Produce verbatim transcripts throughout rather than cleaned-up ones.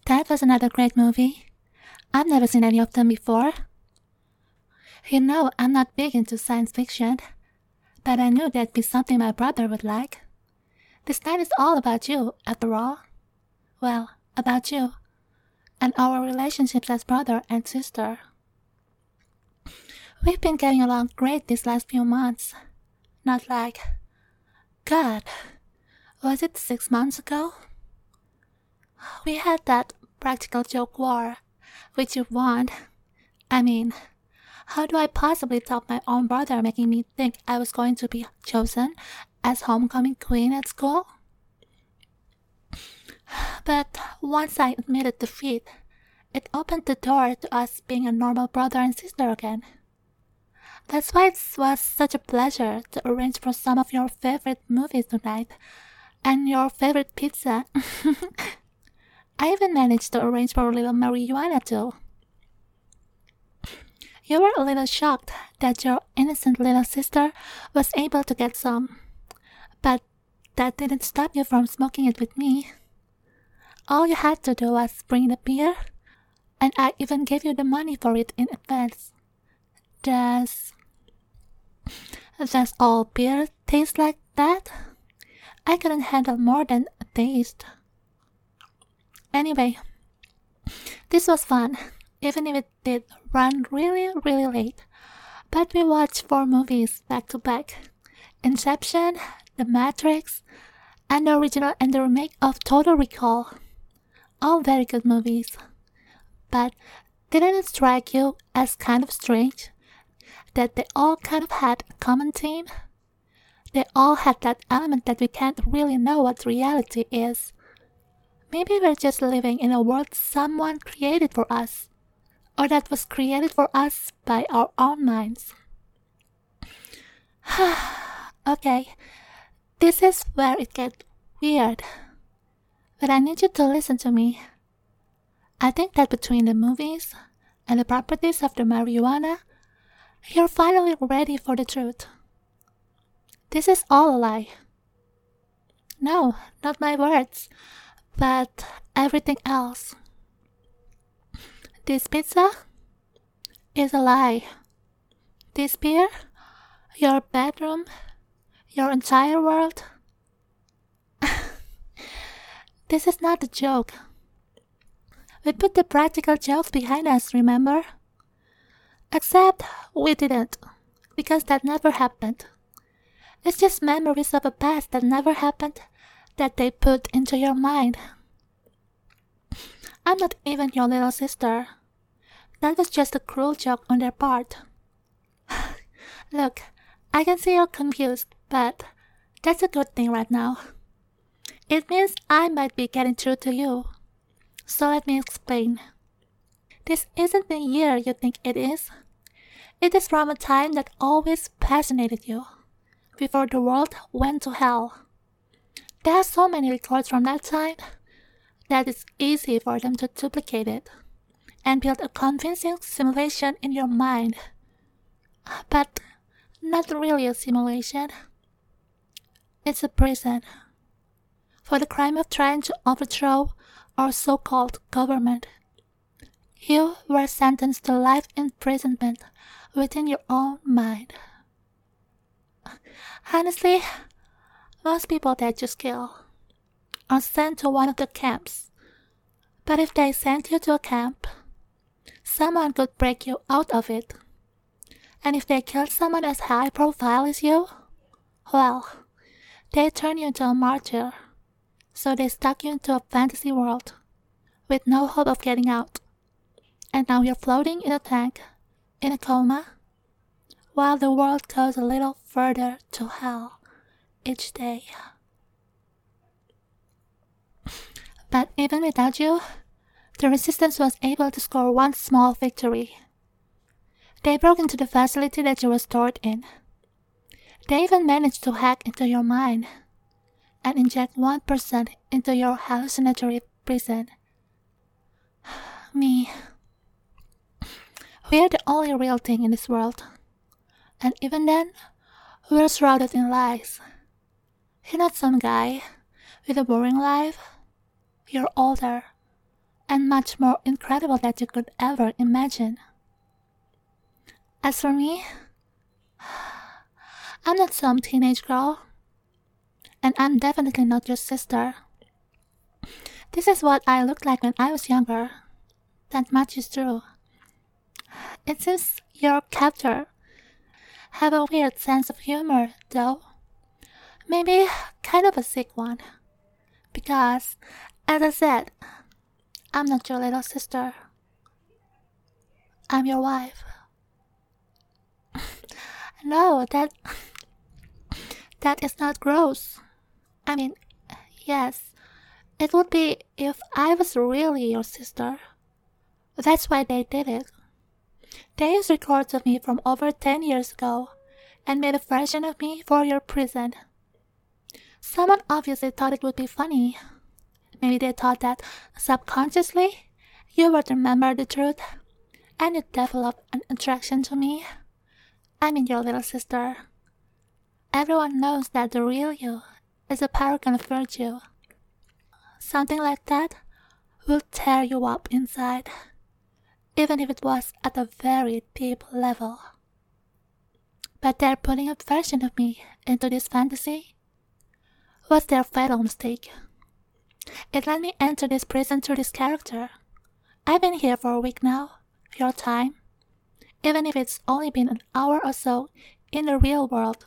That was another great movie. I've never seen any of them before. You know, I'm not big into science fiction, but I knew that'd be something my brother would like. This night is all about you, after all. Well, about you, and our relationships as brother and sister. We've been getting along great these last few months. Not like... God, was it six months ago? We had that practical joke war, which you won. I mean, how do I possibly top my own brother making me think I was going to be chosen as homecoming queen at school? But once I admitted defeat, it opened the door to us being a normal brother and sister again. That's why it was such a pleasure to arrange for some of your favorite movies tonight, and your favorite pizza. I even managed to arrange for a little marijuana too. You were a little shocked that your innocent little sister was able to get some, but that didn't stop you from smoking it with me. All you had to do was bring the beer, and I even gave you the money for it in advance. Does... Does all beer taste like that? I couldn't handle more than a taste. Anyway, this was fun, even if it did run really, really late. But we watched four movies back to back. Inception, The Matrix, and the original and the remake of Total Recall. All very good movies. But didn't it strike you as kind of strange that they all kind of had a common theme? They all had that element that we can't really know what reality is. Maybe we're just living in a world someone created for us, or that was created for us by our own minds. Okay, this is where it gets weird. But I need you to listen to me. I think that between the movies and the properties of the marijuana, you're finally ready for the truth. This is all a lie. No, not my words, but everything else. This pizza is a lie. This beer, your bedroom, your entire world. This is not a joke. We put the practical jokes behind us, remember? Except we didn't, because that never happened. It's just memories of a past that never happened that they put into your mind. I'm not even your little sister. That was just a cruel joke on their part. Look, I can see you're confused, but that's a good thing right now. It means I might be getting through to you. So let me explain. This isn't the year you think it is. It is from a time that always fascinated you, before the world went to hell. There are so many records from that time that it's easy for them to duplicate it and build a convincing simulation in your mind. But not really a simulation. It's a prison. For the crime of trying to overthrow our so-called government. You were sentenced to life imprisonment within your own mind. Honestly, most people that you kill are sent to one of the camps. But if they sent you to a camp, someone could break you out of it. And if they killed someone as high profile as you, well, they turn you into a martyr. So they stuck you into a fantasy world with no hope of getting out. And now you're floating in a tank, in a coma, while the world goes a little further to hell each day. But even without you, the resistance was able to score one small victory. They broke into the facility that you were stored in. They even managed to hack into your mind and inject one percent into your hallucinatory prison. Me. We are the only real thing in this world. And even then, we're shrouded in lies. You're not some guy with a boring life. You're older, and much more incredible than you could ever imagine. As for me, I'm not some teenage girl, and I'm definitely not your sister. This is what I looked like when I was younger. That much is true. It seems your captor have a weird sense of humor, though. Maybe kind of a sick one. Because, as I said, I'm not your little sister. I'm your wife. No, that... that is not gross. I mean, yes, it would be if I was really your sister. That's why they did it. They used records of me from over ten years ago and made a version of me for your prison. Someone obviously thought it would be funny. Maybe they thought that, subconsciously, you would remember the truth and you'd develop an attraction to me. I mean your little sister. Everyone knows that the real you is a paragon of virtue. Something like that will tear you up inside, even if it was at a very deep level. But they're putting a version of me into this fantasy. Was their fatal mistake. It let me enter this prison through this character. I've been here for a week now, your time, even if it's only been an hour or so in the real world.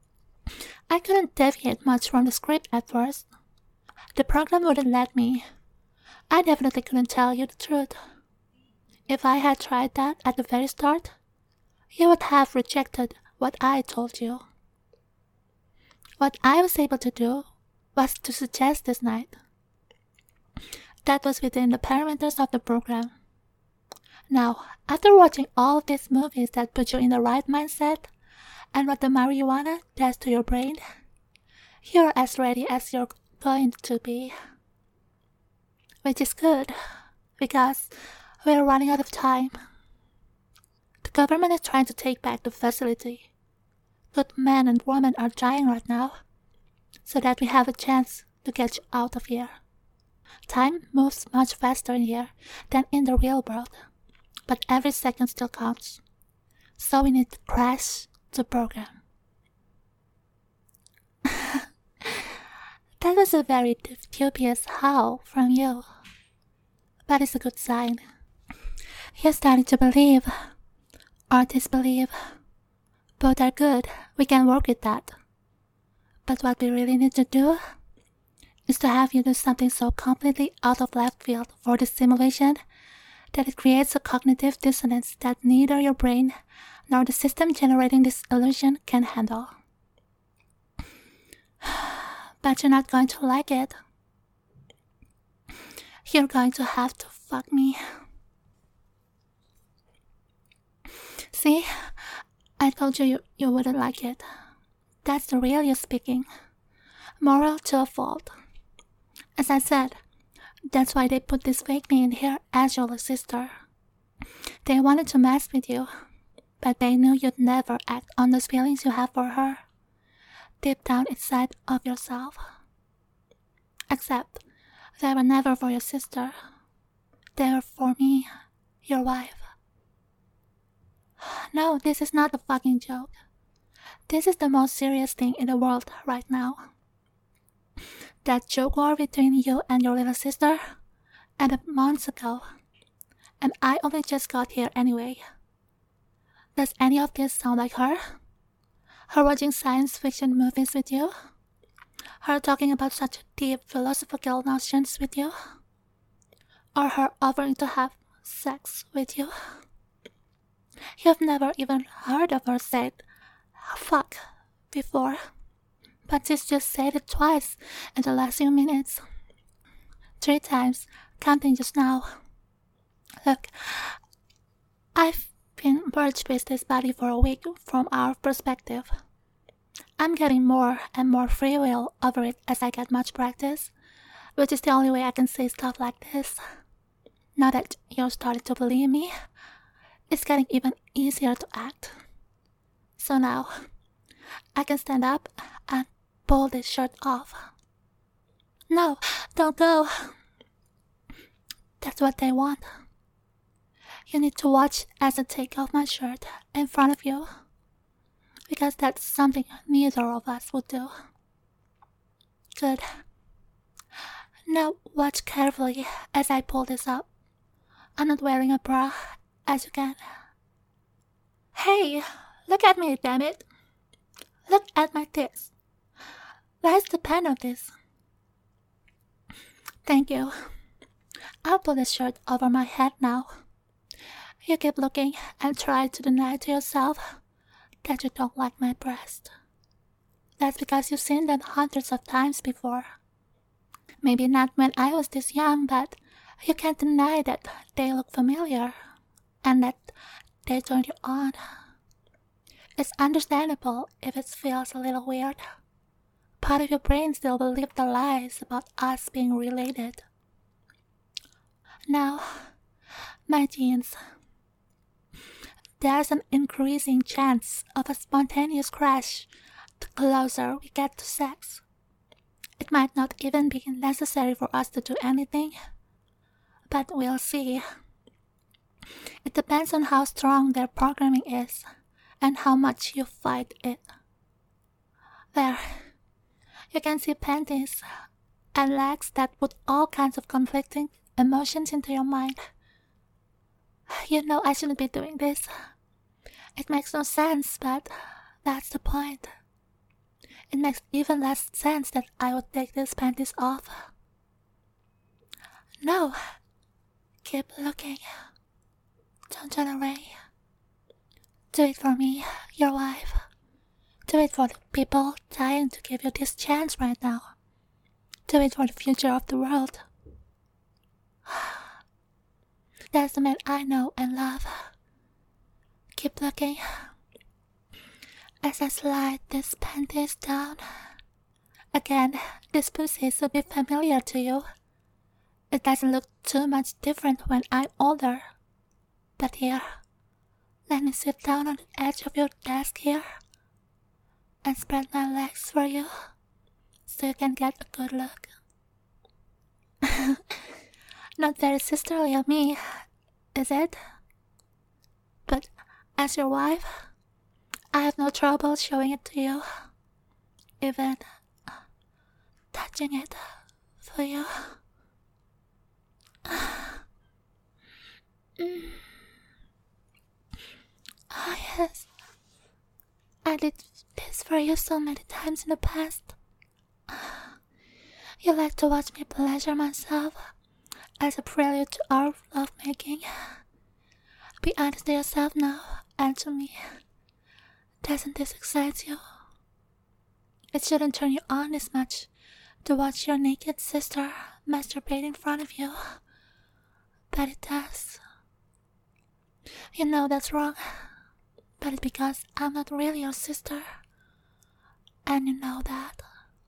I couldn't deviate much from the script at first. The program wouldn't let me. I definitely couldn't tell you the truth. If I had tried that at the very start, you would have rejected what I told you. What I was able to do was to suggest this night. That was within the parameters of the program. Now, after watching all of these movies that put you in the right mindset and what the marijuana does to your brain, you're as ready as you're going to be. Which is good, because we're running out of time. The government is trying to take back the facility. Good men and women are dying right now, so that we have a chance to get you out of here. Time moves much faster in here than in the real world, but every second still counts. So we need to crash the program. That was a very dubious howl from you, but it's a good sign. You're starting to believe, or disbelieve. Both are good, we can work with that. But what we really need to do is to have you do something so completely out of left field for this simulation that it creates a cognitive dissonance that neither your brain nor the system generating this illusion can handle. But you're not going to like it. You're going to have to fuck me. See? I told you, you you wouldn't like it. That's the real you speaking. Moral to a fault. As I said, that's why they put this fake me in here as your sister. They wanted to mess with you, but they knew you'd never act on those feelings you have for her, deep down inside of yourself. Except, they were never for your sister. They were for me, your wife. No, this is not a fucking joke. This is the most serious thing in the world right now. That joke war between you and your little sister ended months ago, and I only just got here anyway. Does any of this sound like her? Her watching science fiction movies with you? Her talking about such deep philosophical notions with you? Or her offering to have sex with you? You've never even heard of her say fuck before, but she's just said it twice in the last few minutes. Three times, counting just now. Look, I've been merged with this body for a week from our perspective. I'm getting more and more free will over it as I get much practice, which is the only way I can say stuff like this. Now that you're starting to believe me, it's getting even easier to act. So now, I can stand up and pull this shirt off. No, don't go. That's what they want. You need to watch as I take off my shirt in front of you, because that's something neither of us would do. Good. Now watch carefully as I pull this up. I'm not wearing a bra, as you can. Hey, look at me, damn it. Look at my tits. Where's the pen of this? Thank you. I'll pull the shirt over my head now. You keep looking and try to deny to yourself that you don't like my breast. That's because you've seen them hundreds of times before. Maybe not when I was this young, but you can't deny that they look familiar and that they turn you on. It's understandable if it feels a little weird. Part of your brain still believes the lies about us being related. Now, my jeans. There's an increasing chance of a spontaneous crash the closer we get to sex. It might not even be necessary for us to do anything, but we'll see. It depends on how strong their programming is and how much you fight it. There, you can see panties and legs that put all kinds of conflicting emotions into your mind. You know I shouldn't be doing this. It makes no sense, but that's the point. It makes even less sense that I would take these panties off. No. Keep looking. Don't turn away. Do it for me, your wife. Do it for the people dying to give you this chance right now. Do it for the future of the world. That's the man I know and love. Keep looking. As I slide these panties down. Again, this pussy will be familiar to you. It doesn't look too much different when I'm older. But here, let me sit down on the edge of your desk here and spread my legs for you so you can get a good look. Not very sisterly of me, is it? But as your wife, I have no trouble showing it to you, even touching it for you. Mm. Oh yes, I did this for you so many times in the past. You like to watch me pleasure myself as a prelude to our lovemaking. Be honest to yourself now and to me. Doesn't this excite you? It shouldn't turn you on as much to watch your naked sister masturbate in front of you, but it does. You know that's wrong, but it's because I'm not really your sister, and you know that.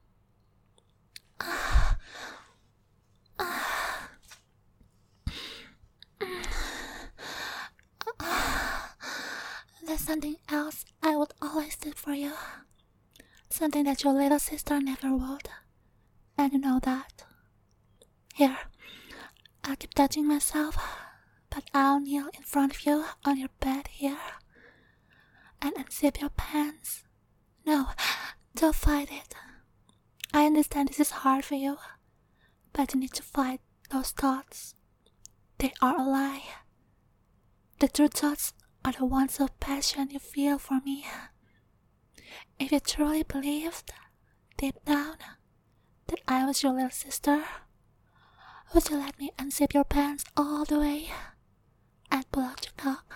There's something else I would always do for you. Something that your little sister never would. And you know that. Here, I'll keep touching myself, but I'll kneel in front of you on your bed here and unzip your pants. No, don't fight it. I understand this is hard for you, but you need to fight those thoughts. They are a lie. The true thoughts are the ones of passion you feel for me. If you truly believed, deep down, that I was your little sister, would you let me unzip your pants all the way and pull out your cock?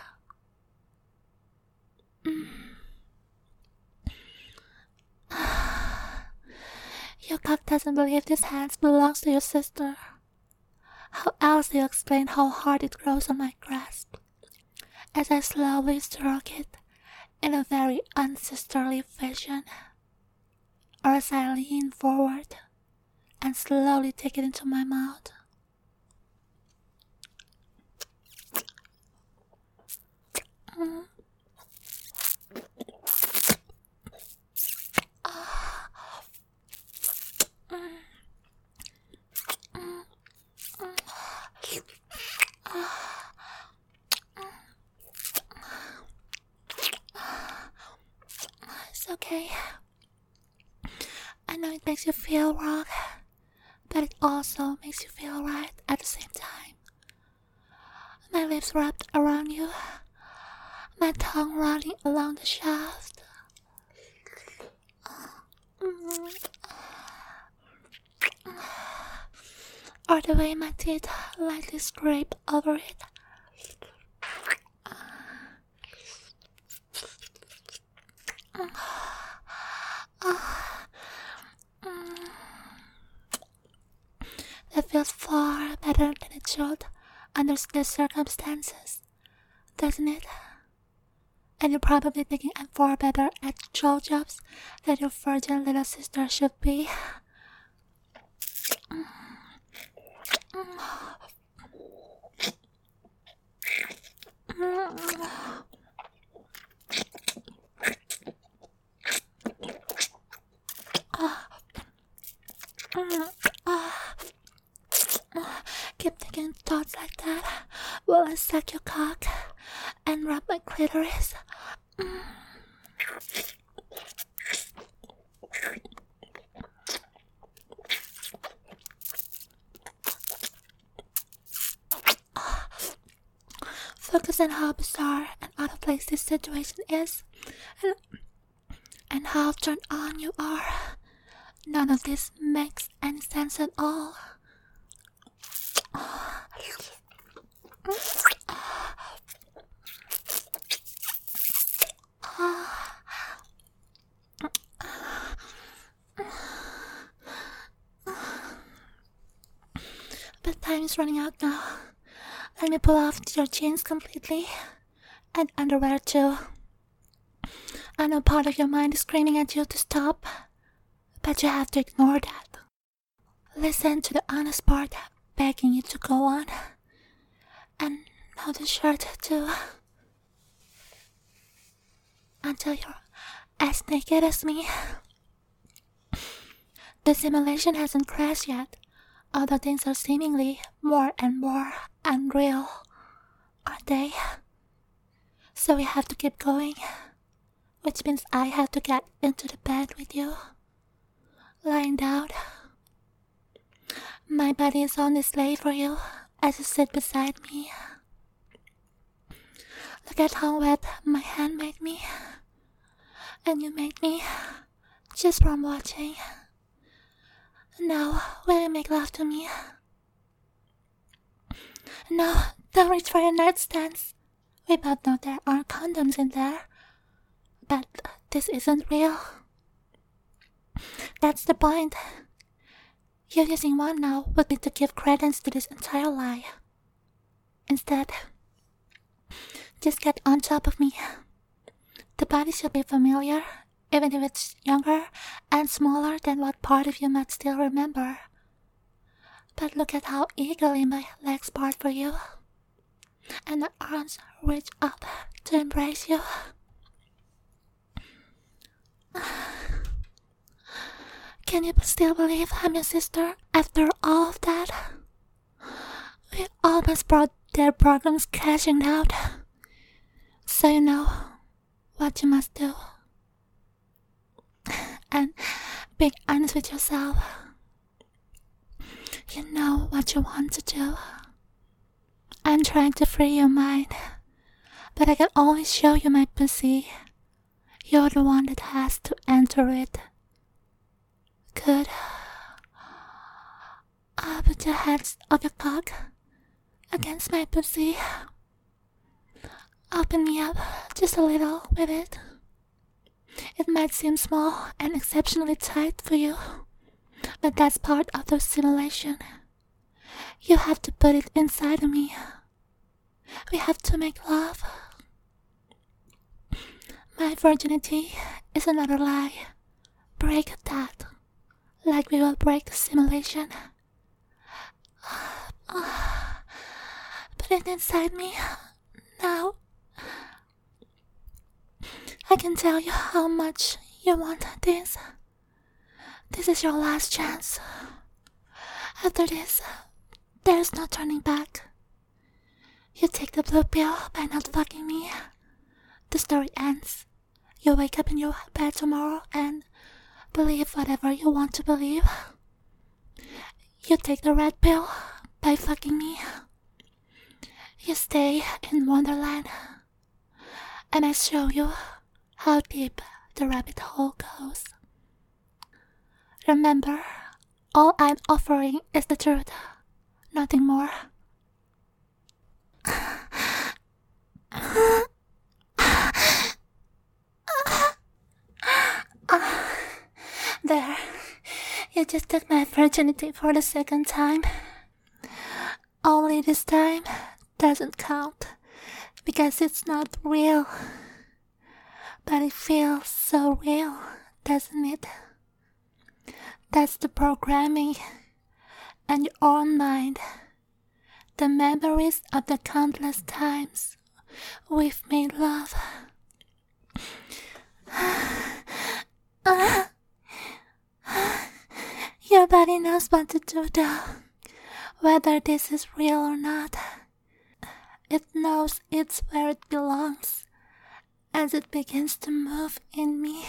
Mm. Your cock doesn't believe these hands belongs to your sister. How else do you explain how hard it grows on my grasp as I slowly stroke it in a very unsisterly fashion, or as I lean forward and slowly take it into my mouth? Mm. okay? I know it makes you feel wrong, but it also makes you feel right at the same time. My lips wrapped around you, my tongue running along the shaft. Or the way my teeth lightly scrape over it. That feels far better than it should under the circumstances, doesn't it? And you're probably thinking I'm far better at troll jobs than your virgin little sister should be. Keep thinking thoughts like that while I suck your cock and rub my clitoris. Focus on how bizarre and out of place this situation is, and, and how turned on you are. None of this makes any sense at all. But time is running out now. Let me pull off your jeans completely, and underwear too. I know part of your mind is screaming at you to stop, but you have to ignore that. Listen to the honest part begging you to go on, and now the shirt too, until you're as naked as me. The simulation hasn't crashed yet, although things are seemingly more and more unreal, aren't they? So we have to keep going, which means I have to get into the bed with you, lying down. My body is on display for you as you sit beside me. Look at how wet my hand made me, and you made me just from watching. Now, will you make love to me? No, don't reach for your nightstands. We both know there are condoms in there, but this isn't real. That's the point. You using one now would be to give credence to this entire lie. Instead, just get on top of me. The body should be familiar, even if it's younger and smaller than what part of you might still remember. But look at how eagerly my legs part for you, and my arms reach up to embrace you. Can you still believe I'm your sister after all of that? We almost brought their programs crashing down. So you know what you must do. And be honest with yourself. You know what you want to do. I'm trying to free your mind, but I can always show you my pussy. You're the one that has to enter it. Good. I'll put the heads of your cock against my pussy. Open me up just a little with it. It might seem small and exceptionally tight for you, but that's part of the simulation. You have to put it inside of me. We have to make love. My virginity is another lie. Break that, like we will break the simulation. Put it inside me now. I can tell you how much you want this. This is your last chance. After this, there's no turning back. You take the blue pill by not fucking me. The story ends. You wake up in your bed tomorrow and believe whatever you want to believe. You take the red pill by fucking me. You stay in Wonderland, and I show you how deep the rabbit hole goes. Remember, all I'm offering is the truth, nothing more. There, you just took my virginity for the second time. Only this time doesn't count because it's not real. But it feels so real, doesn't it? That's the programming and your own mind. The memories of the countless times we've made love. Your body knows what to do though, whether this is real or not. It knows it's where it belongs as it begins to move in me.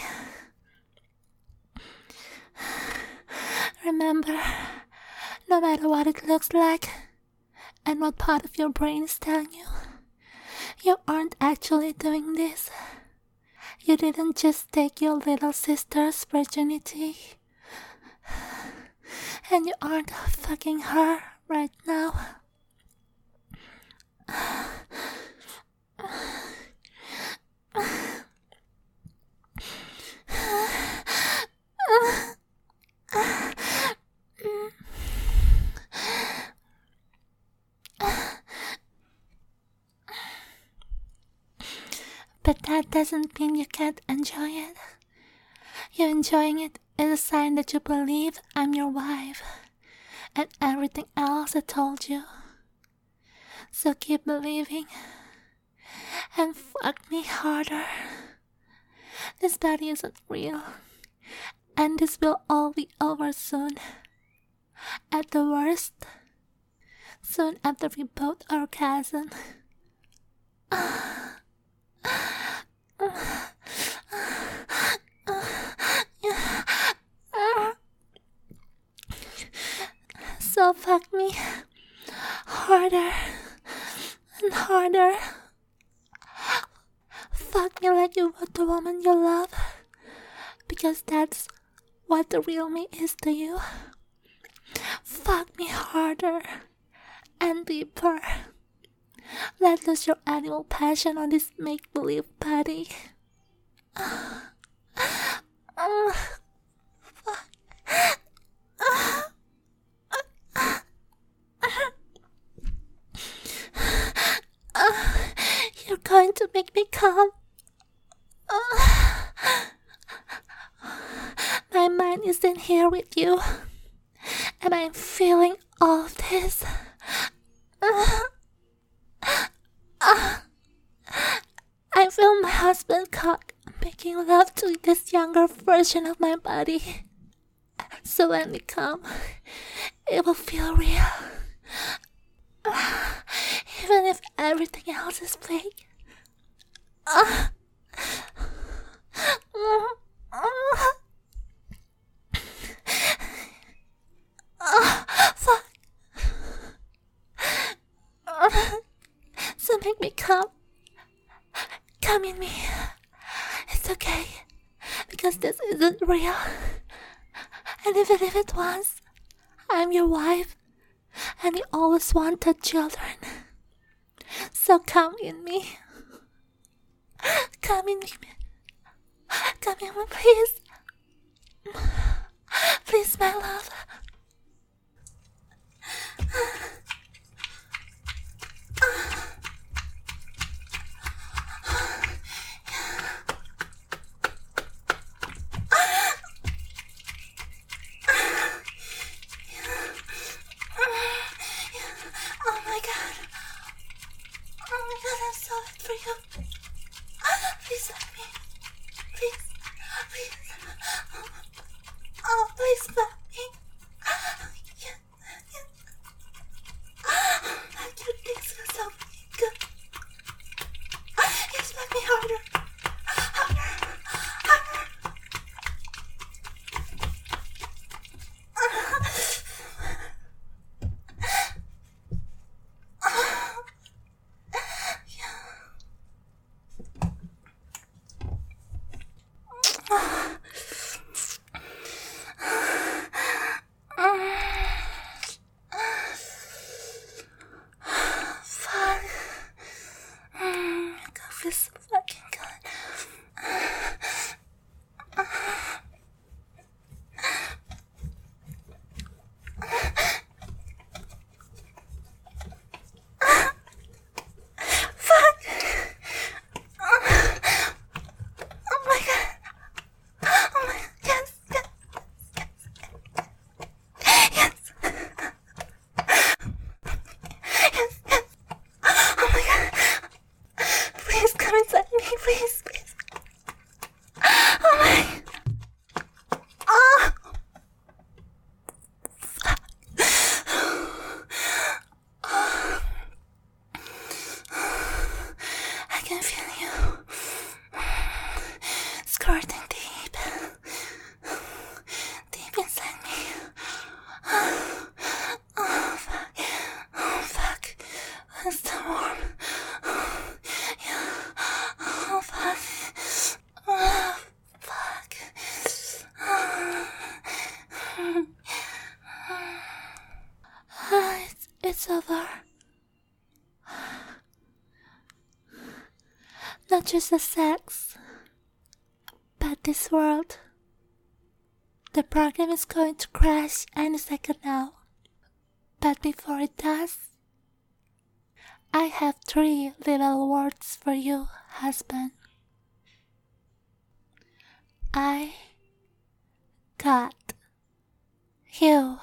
Remember, no matter what it looks like and what part of your brain is telling you, you aren't actually doing this. You didn't just take your little sister's virginity, and you aren't fucking her right now. But that doesn't mean you can't enjoy it. You enjoying it is a sign that you believe I'm your wife and everything else I told you. So keep believing and fuck me harder. This body isn't real, and this will all be over soon. At the worst, soon after we both orgasm. So fuck me harder and harder. Fuck me like you would the woman you love, because that's what the real me is to you. Fuck me harder and deeper. Let loose your animal passion on this make-believe body. Uh, uh, fuck. Uh, uh, uh, you're going to make me come. Uh, my mind isn't here with you, and I'm feeling all of this. Uh, uh, I feel my husband caught making love to this younger version of my body. So when we come, it will feel real. Uh, even if everything else is fake. Uh, uh, uh, uh, fuck. Uh, so make me come. Come in me. It's okay, because this isn't real. And even if it was, I'm your wife, and you always wanted children. So come in me. Come in me. Come in me, please. Please, my love. Oh my god. Oh my god, I'm so wet for you. Please let me. Please. Please. Oh, please let me. Yeah. Yeah. Your things are so good. Yes, let me harder. Harder. It's so warm. Yeah. Oh, fuck. Oh, fuck. It's, it's over. Not just the sex, but this world. The program is going to crash any second now. But before it does, I have three little words for you, husband. I got you.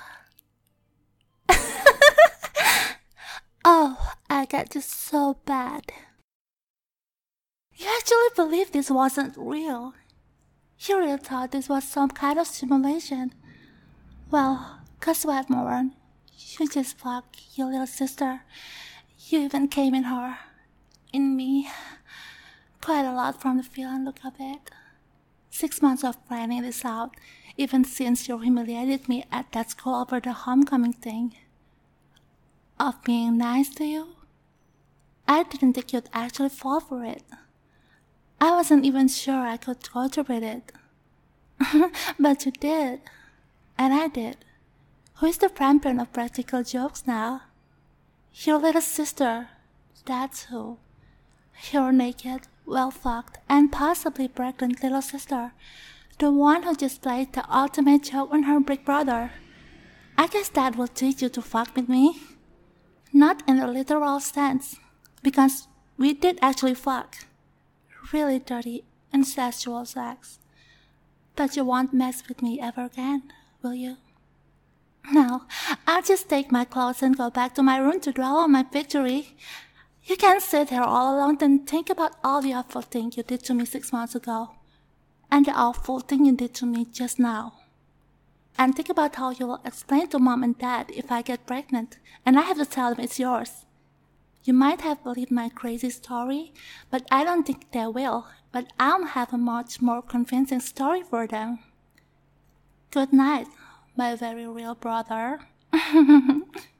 Oh, I got you so bad. You actually believed this wasn't real. You really thought this was some kind of simulation. Well, guess what, Moran? You just fucked your little sister. You even came in her. In me. Quite a lot from the feel and look of it. Six months of planning this out, even since you humiliated me at that school over the homecoming thing. Of being nice to you? I didn't think you'd actually fall for it. I wasn't even sure I could tolerate it. But you did. And I did. Who is the champion of practical jokes now? Your little sister. That's who. Your naked, well-fucked, and possibly pregnant little sister. The one who just played the ultimate joke on her big brother. I guess that will teach you to fuck with me. Not in a literal sense, because we did actually fuck. Really dirty, incestual sex. But you won't mess with me ever again, will you? No, I'll just take my clothes and go back to my room to dwell on my victory. You can't sit here all alone and think about all the awful thing you did to me six months ago. And the awful thing you did to me just now. And think about how you will explain to Mom and Dad if I get pregnant and I have to tell them it's yours. You might have believed my crazy story, but I don't think they will. But I'll have a much more convincing story for them. Good night, my very real brother.